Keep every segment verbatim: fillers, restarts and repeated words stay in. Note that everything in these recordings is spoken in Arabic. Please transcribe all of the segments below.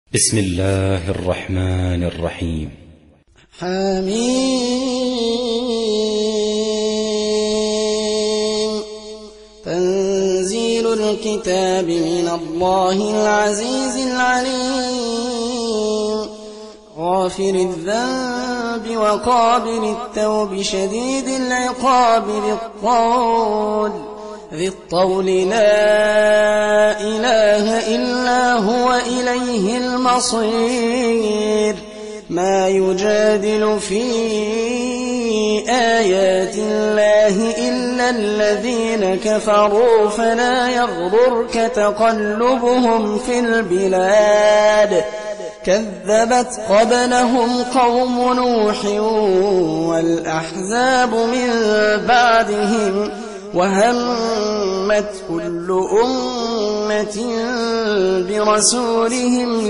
بسم الله الرحمن الرحيم. حميم. تنزيل الكتاب من الله العزيز العليم. غافر الذنب وقابل التوب شديد العقاب ذي الطول ذي الطول لا إله إلا هو إليه المصير. ما يجادل في آيات الله إلا الذين كفروا فلا يغررك تقلبهم في البلاد. كذبت قبلهم قوم نوح والأحزاب من بعدهم وهمت كل أمة برسولهم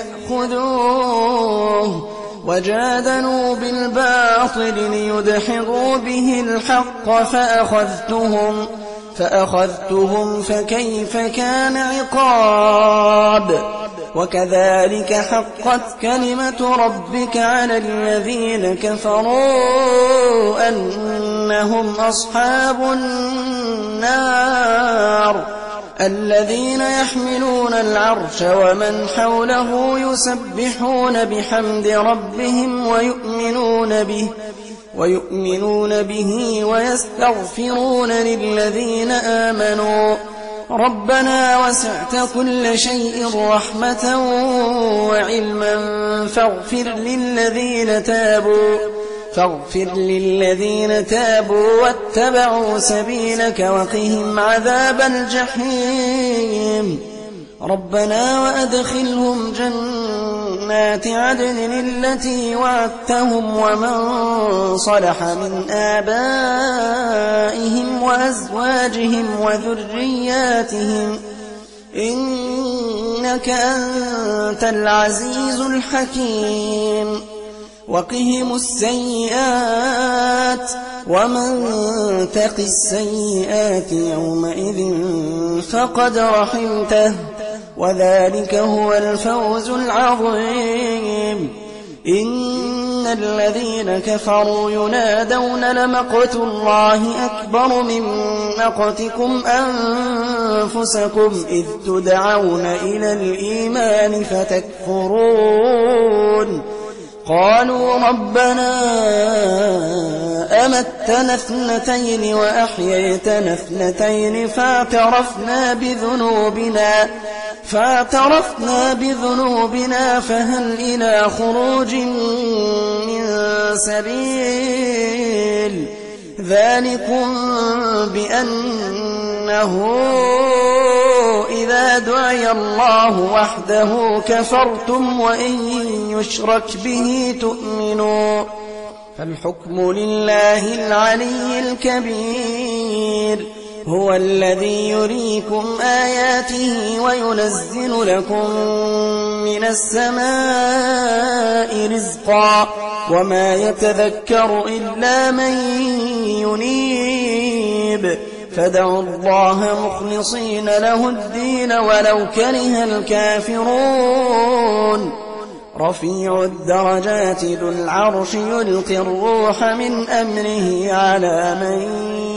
ليأخذوه وجادلوا بالباطل ليدحضوا به الحق فأخذتهم فأخذتهم فكيف كان عقاب. وكذلك حقت كلمة ربك على الذين كفروا أنهم أصحاب النار. الذين يحملون العرش ومن حوله يسبحون بحمد ربهم ويؤمنون به ويؤمنون به ويستغفرون للذين آمنوا ربنا وسعت كل شيء رحمة وعلما فاغفر للذين تابوا فاغفر للذين تابوا واتبعوا سبيلك وقهم عذاب الجحيم. ربنا وأدخلهم جنات عدن التي وعدتهم ومن صلح من آبائهم وأزواجهم وذرياتهم إنك أنت العزيز الحكيم. وقهم السيئات ومن تق السيئات يومئذ فقد رحمته وذلك هو الفوز العظيم. إن الذين كفروا ينادون لمقت الله أكبر من مقتكم أنفسكم إذ تدعون إلى الإيمان فتكفرون. قالوا ربنا أمتنا اثنتين وأحييتنا اثنتين فاعترفنا بذنوبنا فاعترفنا بذنوبنا فهل إلى خروج من سبيل. ذلكم بأنه إذا دعي الله وحده كفرتم وإن يشرك به تؤمنوا. فالحكم لله العلي الكبير. هو الذي يريكم آياته وينزل لكم من السماء رزقا وما يتذكر إلا من ينيب. فادعوا الله مخلصين له الدين ولو كره الكافرون. رفيع الدرجات ذو العرش يلقي الروح من أمره على من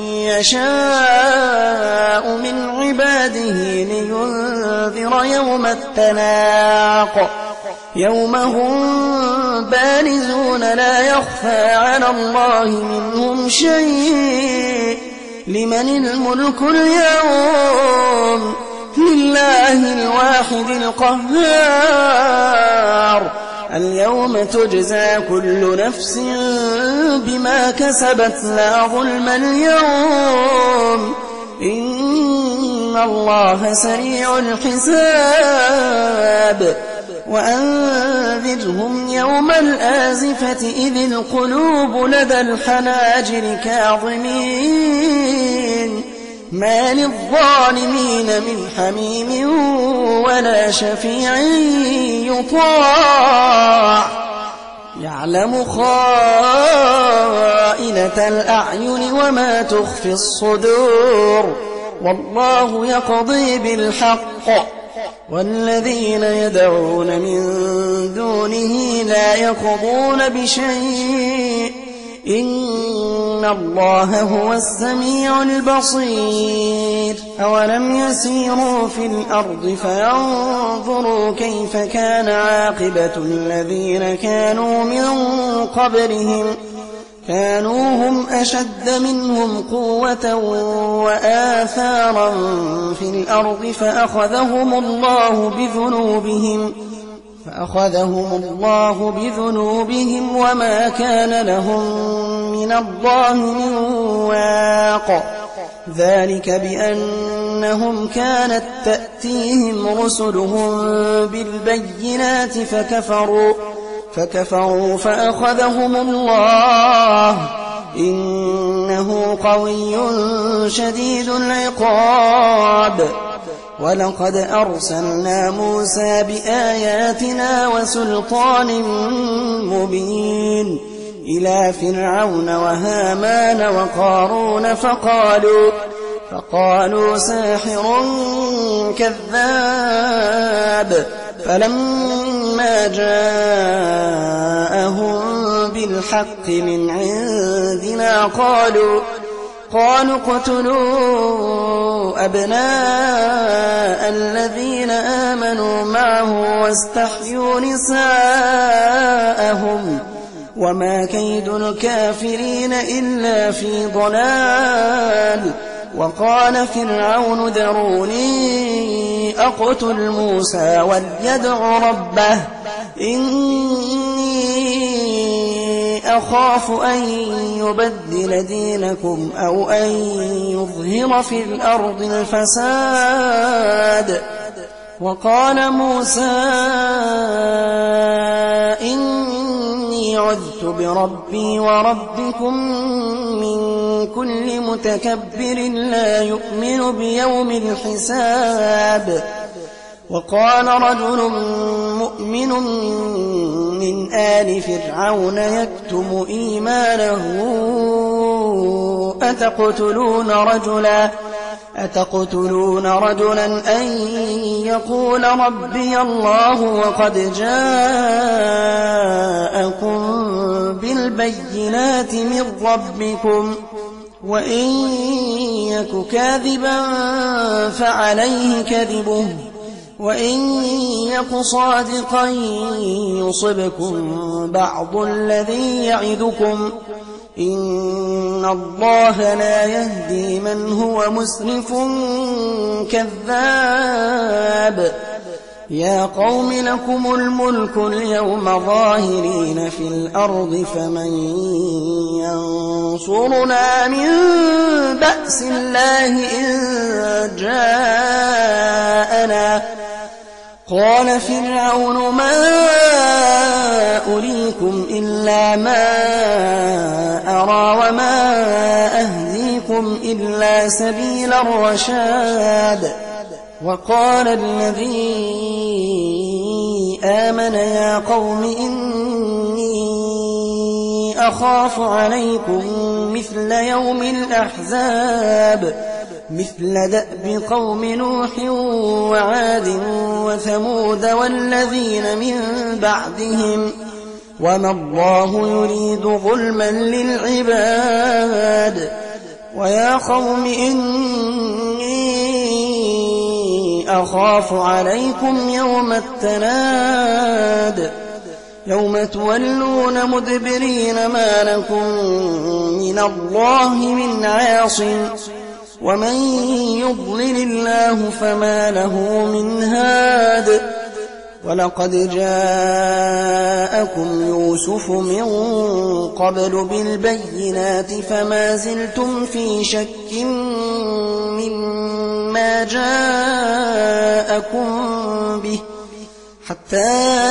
يشاء من عباده لينذر يوم التلاق يوم هم بارزون لا يخفى على الله منهم شيء. لمن الملك اليوم؟ لله الواحد القهار. اليوم تجزى كل نفس بما كسبت لا ظلم اليوم إن الله سريع الحساب. وأنذرهم يوم الآزفة إذ القلوب لدى الحناجر كاظمين ما للظالمين من حميم ولا شفيع يطاع. يعلم خائنة الأعين وما تخفي الصدور والله يقضي بالحق والذين يدعون من دونه لا يقضون بشيء إن الله هو السميع البصير أولم يسيروا في الأرض فينظروا كيف كان عاقبة الذين كانوا من قبلهم كانوا هم أشد منهم قوة وآثارا في الأرض فأخذهم الله بذنوبهم فأخذهم الله بذنوبهم وما كان لهم من الله من واق ذلك بأنهم كانت تأتيهم رسلهم بالبينات فكفروا فكفروا فأخذهم الله إنه قوي شديد العقاب ولقد أرسلنا موسى بآياتنا وسلطان مبين إلى فرعون وهامان وقارون فقالوا فقالوا ساحر كذاب فلما جاءهم بالحق من عندنا قالوا قالوا اقتلوا أبناء الذين آمنوا معه واستحيوا نساءهم وما كيد الكافرين إلا في ضلال وقال فرعون ذروني أقتل موسى وليدع ربه إني أخاف أن يبدل دينكم أو أن يظهر في الأرض الفساد وقال موسى إني عذت بربي وربكم من كل متكبر لا يؤمن بيوم الحساب وقال رجل مؤمن من آل فرعون يكتم إيمانه أتقتلون رجلا أتقتلون رجلا أن يقول ربي الله وقد جاءكم بالبينات من ربكم وإن يك كاذبا فعليه كذبه وإن يك صادقا يصبكم بعض الذي يعدكم إن الله لا يهدي من هو مسرف كذاب يا قوم لكم الملك اليوم ظاهرين في الأرض فمن ينصرنا من بأس الله إن جاءنا قال فرعون ما أريكم إلا ما أرى وما أهديكم إلا سبيل الرشاد وقال الذي آمن يا قوم إني أخاف عليكم مثل يوم الأحزاب مثل دأب قوم نوح وعاد وثمود والذين من بعدهم وما الله يريد ظلما للعباد ويا قوم إني أخاف عليكم يوم التناد يوم تولون مدبرين ما لكم من الله من عاصم ومن يضلل الله فما له من هاد ولقد جاءكم يوسف من قبل بالبينات فما زلتم في شك مما جاءكم به حتى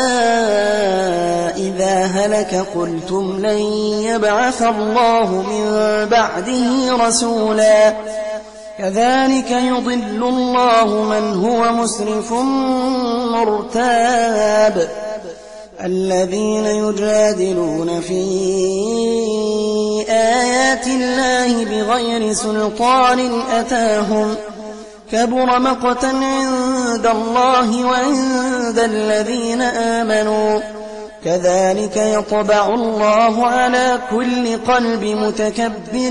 إذا هلك قلتم لن يبعث الله من بعده رسولا كذلك يضل الله من هو مسرف مرتاب الذين يجادلون في آيات الله بغير سلطان أتاهم كبر مقتا عند الله وعند الذين آمنوا كذلك يطبع الله على كل قلب متكبر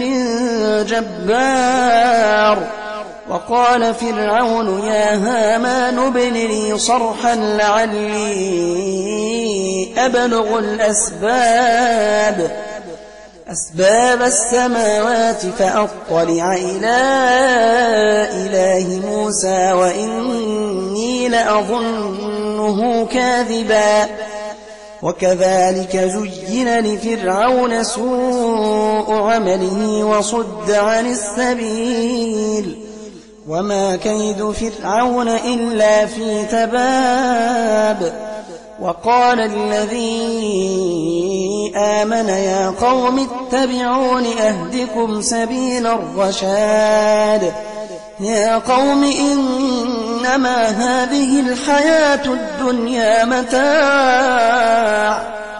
جبار. وقال فرعون يا هامان ابن لي صرحا لعلي أبلغ الأسباب أسباب السماوات فأطلع إلى إله موسى وإني لأظنه كاذبا. وكذلك زين لفرعون سوء عمله وصد عن السبيل وما كيد فرعون إلا في تباب. وقال الذي آمن يا قوم اتبعون أهدكم سبيل الرشاد. يا قوم إنما هذه الحياة الدنيا متاع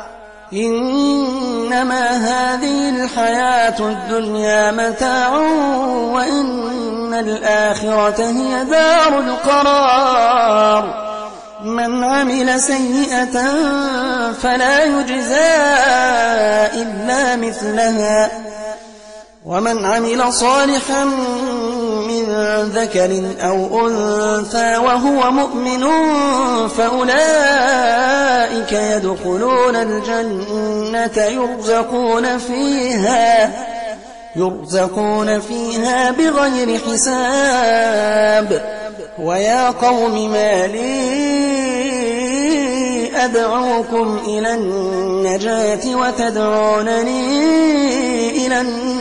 إنما هذه الحياة الدنيا متاع وإن الآخرة هي دار القرار. من عمل سيئة فلا يجزى إلا مثلها ومن عمل صالحا من ذكر أو أنثى وهو مؤمن فأولئك يدخلون الجنة يرزقون فيها يرزقون فيها بغير حساب. ويا قوم ما لي أدعوكم إلى النجاة وتدعونني إلى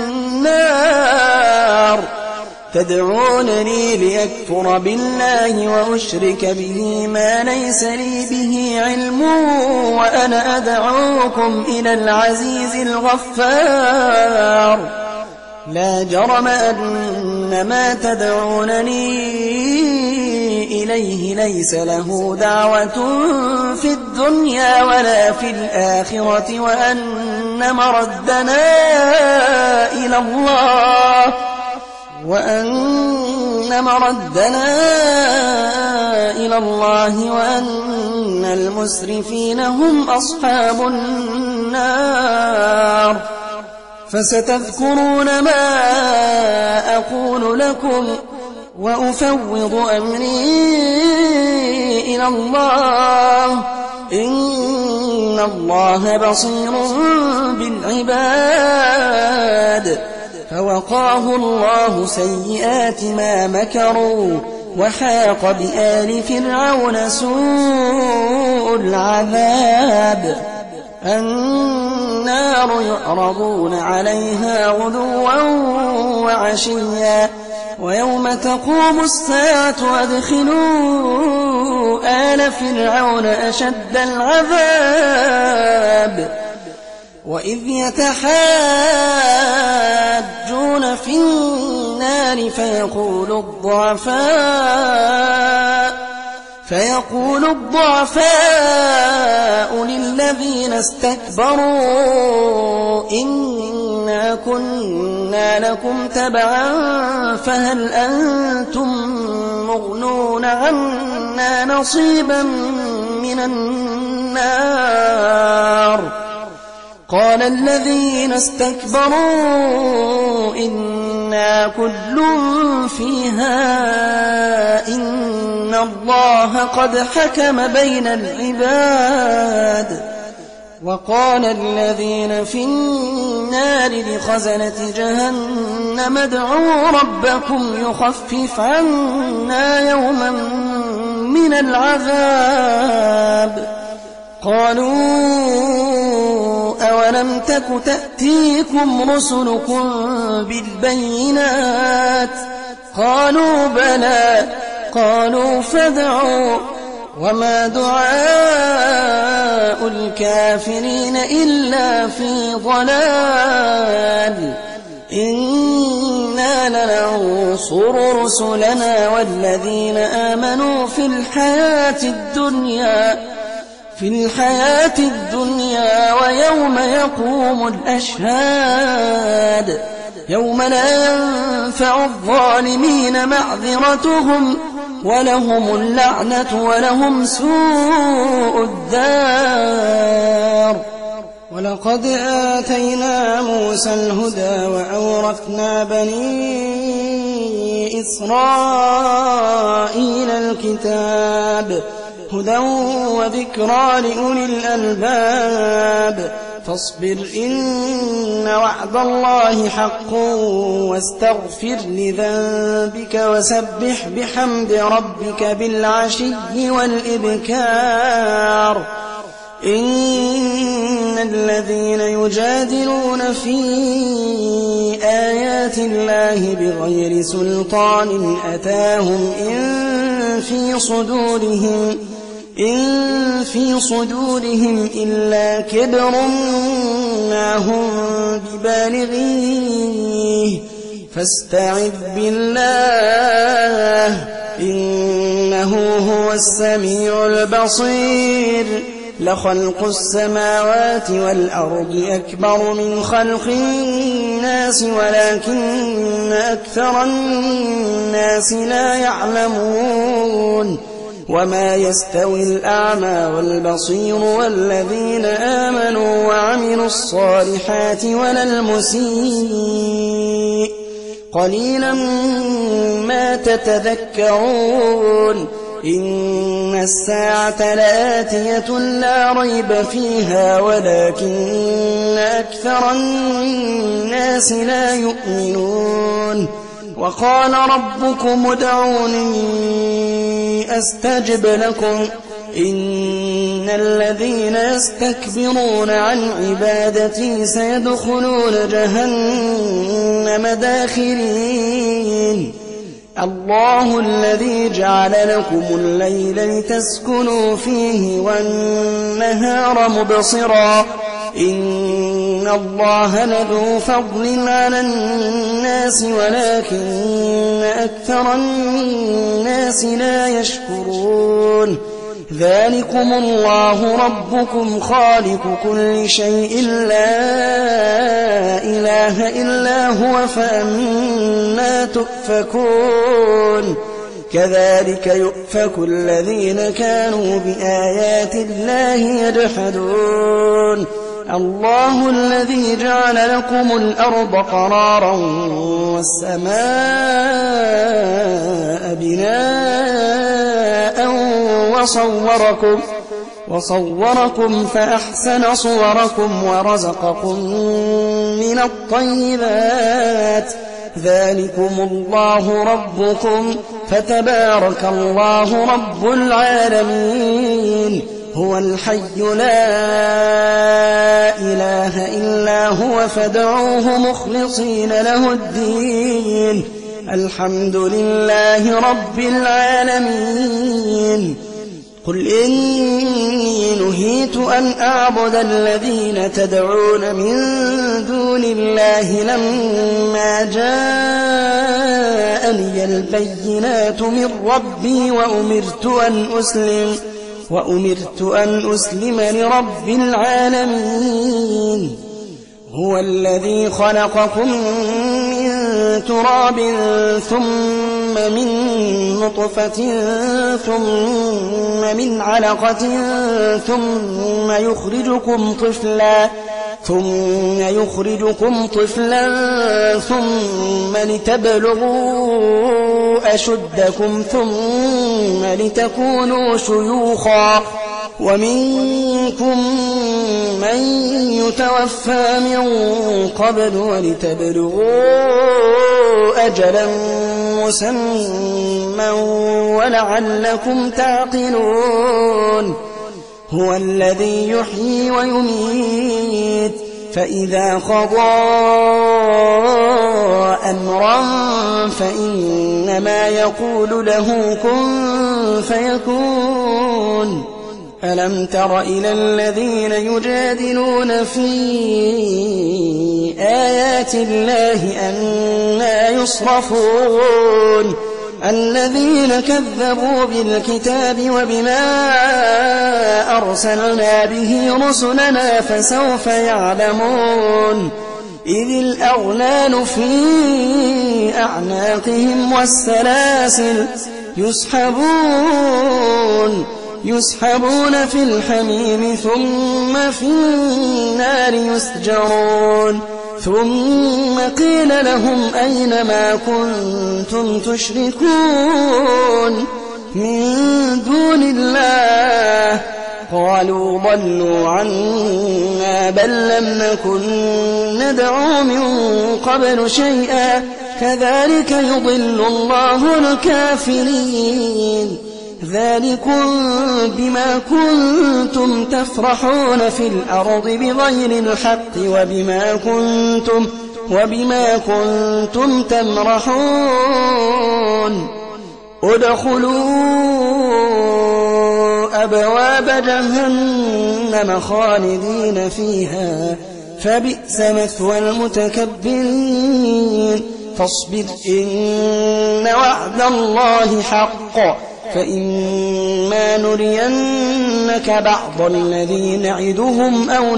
النار تدعونني لأكفر بالله وأشرك به ما ليس لي به علم وأنا أدعوكم إلى العزيز الغفار. لا جرم أن ما تدعونني إليه ليس له دعوة في الدنيا ولا في الآخرة وأن مردنا إلى الله وأن مردنا إلى الله وأن المسرفين هم أصحاب النار. فستذكرون ما أقول لكم وأفوض أمري إلى الله إن الله بصير بالعباد. فوقاه الله سيئات ما مكروا وحاق بآل فرعون سوء العذاب. النار يعرضون عليها غدوا وعشيا ويوم تقوم الساعة أدخلوا آل فرعون أشد العذاب. وإذ يتحاجون في النار فيقول الضعفاء فيقول الضعفاء للذين استكبروا إنا كنا لكم تبعا فهل أنتم مغنون عنا نصيبا من النار. قال الذين استكبروا إنا كل فيها إن الله قد حكم بين العباد. وقال الذين في النار لخزنة جهنم ادعوا ربكم يخفف عنا يوما من العذاب. قالوا أولم تك تأتيكم رسلكم بالبينات قالوا بلى قالوا فادعوا وما دعاء الكافرين إلا في ضلال. إنا لننصر رسلنا والذين آمنوا في الحياة الدنيا في الحياة الدنيا ويوم يقوم الأشهاد. يوم لا ينفع الظالمين معذرتهم ولهم اللعنة ولهم سوء الدار. ولقد آتينا موسى الهدى وأورثنا بني إسرائيل الكتاب هدى وذكرى لأولي الألباب. فاصبر إن وعد الله حق واستغفر لذنبك وسبح بحمد ربك بالعشي والإبكار. إن الذين يجادلون في آيات الله بغير سلطان أتاهم إن في صدورهم إن في صدورهم إلا كبر ما هم ببالغيه فاستعذ بالله إنه هو السميع البصير. لخلق السماوات والأرض أكبر من خلق الناس ولكن أكثر الناس لا يعلمون. وما يستوي الأعمى والبصير والذين آمنوا وعملوا الصالحات ولا المسيء قليلا ما تتذكرون. إن الساعة لآتية لا ريب فيها ولكن أكثر الناس لا يؤمنون. وقال ربكم ادعوني أستجب لكم إن الذين يستكبرون عن عبادتي سيدخلون جهنم داخرين. الله الذي جعل لكم الليل لتسكنوا فيه والنهار مبصرا إن الله لذو فضل على الناس ولكن أكثر الناس لا يشكرون. ذلكم الله ربكم خالق كل شيء لا إله إلا هو فأنا تؤفكون. كذلك يؤفك الذين كانوا بآيات الله يجحدون. الله الذي جعل لكم الأرض قرارا والسماء بناء وصوركم, وصوركم فأحسن صوركم ورزقكم من الطيبات. ذلكم الله ربكم فتبارك الله رب العالمين. هو الحي لا إله إلا هو فادعوه مخلصين له الدين. الحمد لله رب العالمين. قل إني نهيت أن أعبد الذين تدعون من دون الله لما جاءني البينات من ربي وأمرت أن أسلم وأمرت أن أسلم لرب العالمين. هو الذي خلقكم من تراب ثم من نطفة ثم من علقة ثم يخرجكم طفلا ثم يخرجكم طفلا ثم لتبلغوا أشدكم ثم لتكونوا شيوخا ومنكم من يتوفى من قبل ولتبلغوا أجلا مسمى ولعلكم تعقلون. هو الذي يحيي ويميت فإذا قضى أمرا فإنما يقول له كن فيكون. ألم تر إلى الذين يجادلون في آيات الله أنى يصرفون الذين كذبوا بالكتاب وبما أرسلنا به رسلنا فسوف يعلمون. إذ الأغلال في أعناقهم والسلاسل يسحبون يسحبون في الحميم ثم في النار يسجرون ثم قيل لهم أين ما كنتم تشركون من دون الله قالوا ضلوا عنا بل لم نكن ندعو من قبل شيئا كذلك يضل الله الكافرين ذلكم بما كنتم تفرحون في الأرض بغير الحق وبما كنتم, وبما كنتم تمرحون ادخلوا أبواب جهنم خالدين فيها فبئس مثوى المتكبرين فاصبر إن وعد الله حق فإما نرينك بعض الذي نعدهم أو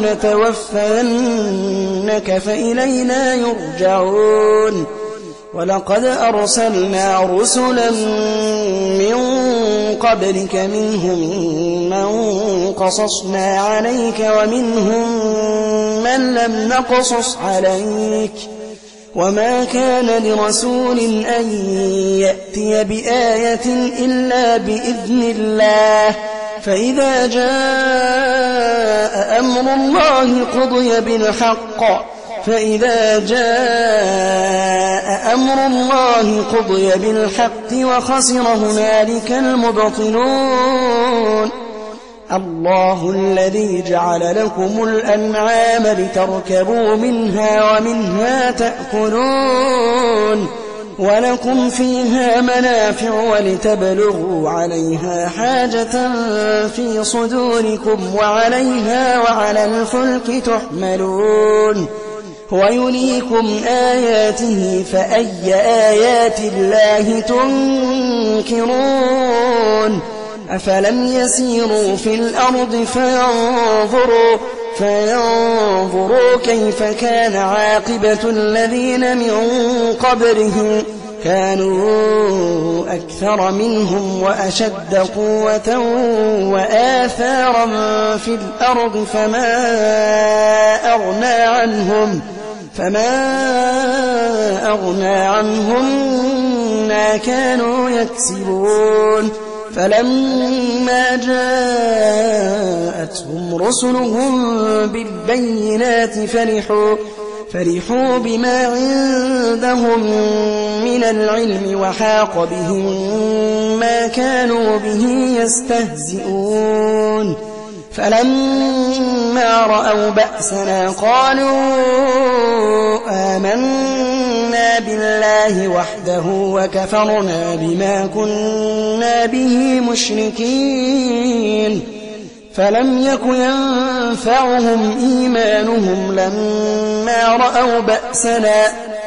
نتوفينك فإلينا يرجعون ولقد أرسلنا رسلا من قبلك منهم من قصصنا عليك ومنهم من لم نقصص عليك وما كان لرسول أن يأتي بآية إلا بإذن الله فإذا جاء أمر الله قضي بالحق فإذا جاء أمر الله قضي بالحق وخسر هنالك المبطلون الله الذي جعل لكم الأنعام لتركبوا منها ومنها تأكلون ولكم فيها منافع ولتبلغوا عليها حاجة في صدوركم وعليها وعلى الفلك تحملون ويريكم آياته فأي آيات الله تنكرون أفلم يسيروا في الأرض فينظروا, فينظروا كيف كان عاقبة الذين من قبلهم كانوا أكثر منهم وأشد قوة وآثارا في الأرض فما أغنى عنهم فما أغنى عنهم ما كانوا يكسبون فلما جاءتهم رسلهم بالبينات فرحوا فرحوا بما عندهم من العلم وحاق بهم ما كانوا به يستهزئون فلما رأوا بأسنا قالوا آمنا بالله وحده وكفرنا بما كنا به مشركين فلم يك ينفعهم إيمانهم لما رأوا بأسنا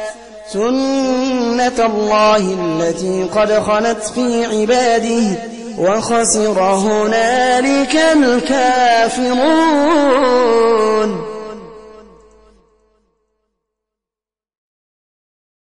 سنة الله التي قد خلت في عباده وخسر هنالك الكافرون.